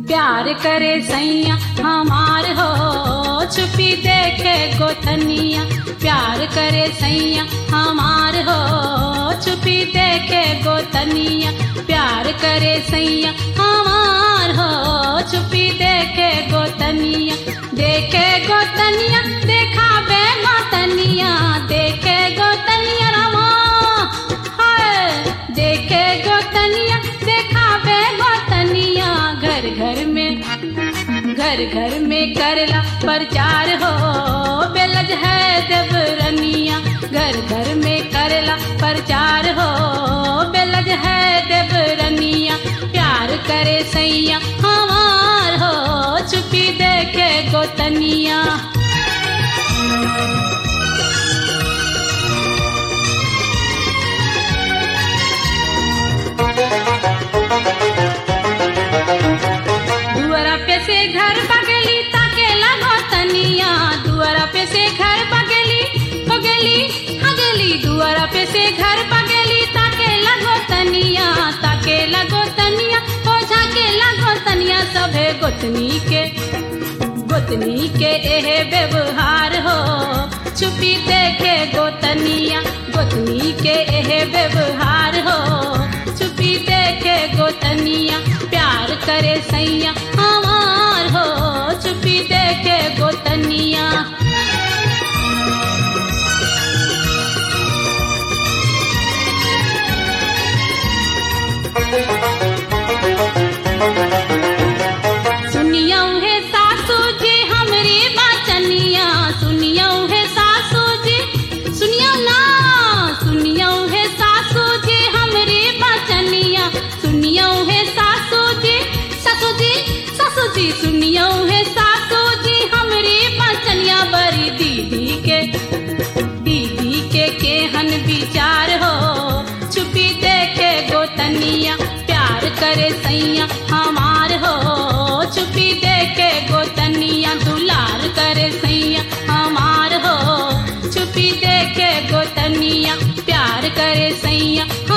प्यार करे सैया हमार हो, छुपी देखे गोतनिया। प्यार करे सैया हमार हो, छुपी देखे गोतनिया। प्यार करे सैया हमार हो, छुपी देखे गोतनिया। देखे गोतनिया देखा बे गोतनिया, देखे गोतनिया रामा हाय। देखे गोतनिया देखा बे गोतनिया। घर घर में करला प्रचार हो, बेलज है देवरनिया। घर घर में करला प्रचार हो, बेलज है देवरनिया। प्यार करे सैया हमार हो, छुपी देखे गोतनिया। दुआरा पे से घर बगली ताके लगो तनिया। दुआरा पे से घर बगली हगली। दुआरा पे से घर बगली ताके लगो तनिया। ताके लगो तनिया हो, झाके लगो तनिया। सभे गोतनी के एहे व्यवहार हो, छुपी देखे गोतनिया। गोतनी के एहे व्यवहार हो, छुपी देखे गोतनिया। प्यार करे सैया हमार हो, छुपी देखे गोतनिया। सुनियो है सासू जी हमरी बचनिया। सुनियो है सासू जी, सुनियो ना। सुनियो है सासू जी हमरी बचनिया। सुनियो है सासू जी, सासू जी, सासू जी। सुनियो है सासू जी हमरी बचनिया। बड़ी दीदी के केहन विचार हो, छुपी देखे गोतनिया। प्यार करे सैया हमार हो, छुपी देखे गोतनिया। दुलार करे सैया हमार हो, छुपी देखे गोतनिया। प्यार करे सैया